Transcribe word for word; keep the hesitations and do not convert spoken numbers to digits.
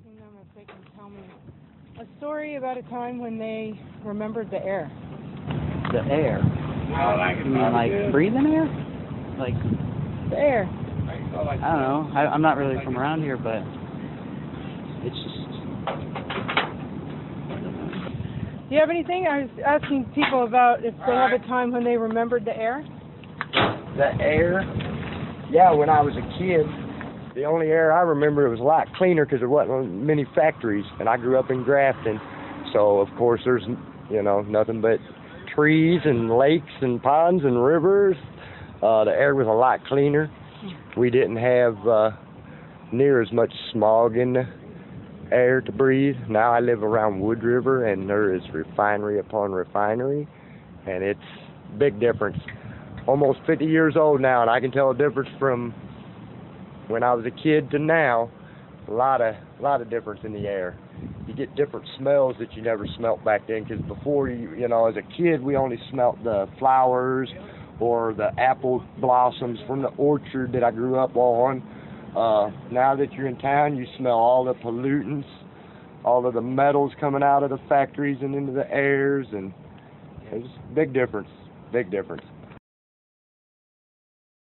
asking them if they can tell me a story about a time when they remembered the air. The air? You mean like breathing air? Like the air? I don't know. I, I'm not really from around here, but it's just... Do you have anything? I was asking people about if they have a time when they remembered the air. The air? Yeah, when I was a kid, the only air I remember, it was a lot cleaner because there wasn't many factories, and I grew up in Grafton, so of course there's, you know, nothing but trees and lakes and ponds and rivers. Uh, the air was a lot cleaner. We didn't have uh, near as much smog in the air to breathe. Now I live around Wood River, and there is refinery upon refinery, and it's a big difference. Almost fifty years old now, and I can tell a difference from when I was a kid to now. A lot of, a lot of difference in the air. You get different smells that you never smelt back then, because before, you, you know, as a kid, we only smelt the flowers or the apple blossoms from the orchard that I grew up on. Uh, now that you're in town, you smell all the pollutants, all of the metals coming out of the factories and into the airs, and it's a big difference, big difference.